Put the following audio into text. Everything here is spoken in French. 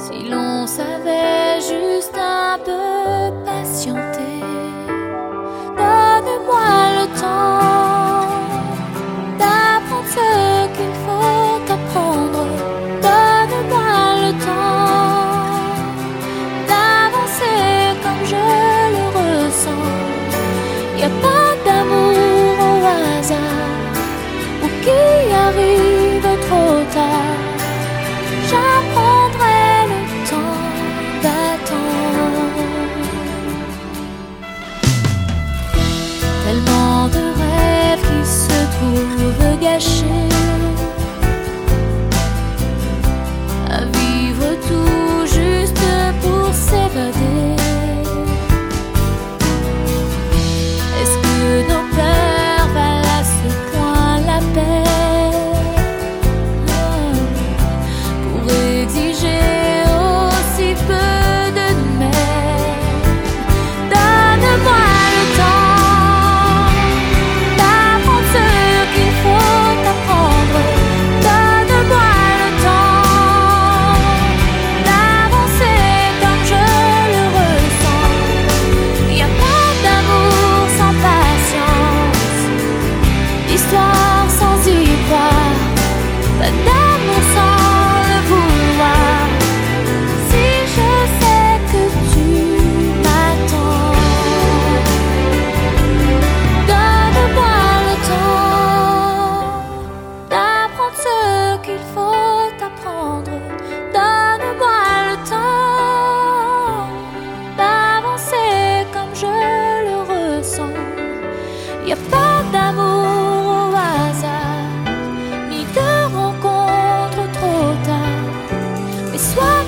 Si l'on savait juste un peu patienter, donne-moi le temps d'apprendre ce qu'il faut apprendre. Donne-moi le temps d'avancer comme je le ressens. Y a pas d'amour au hasard ou qui arrive trop tard. J'apprendrai le temps d'attendre. Tellement de rêves qui se trouvent gâchés, à vivre tout juste pour s'évader. Est-ce que nos peurs valent à ce point la peine pour exiger aussi peu de nous-mêmes? Donne-moi le temps d'apprendre ce qu'il faut apprendre. Donne-moi le temps d'avancer comme je le ressens. Y a pas d'amour sans patience, d'histoire sans y croire, pas d'amour sans le vouloir. Si je sais que tu m'attends, donne-moi le temps d'apprendre ce qu'il faut apprendre. Donne-moi le temps d'avancer comme je le ressens. Y a pas d'amour au hasard, ni de rencontre trop tard, mais sois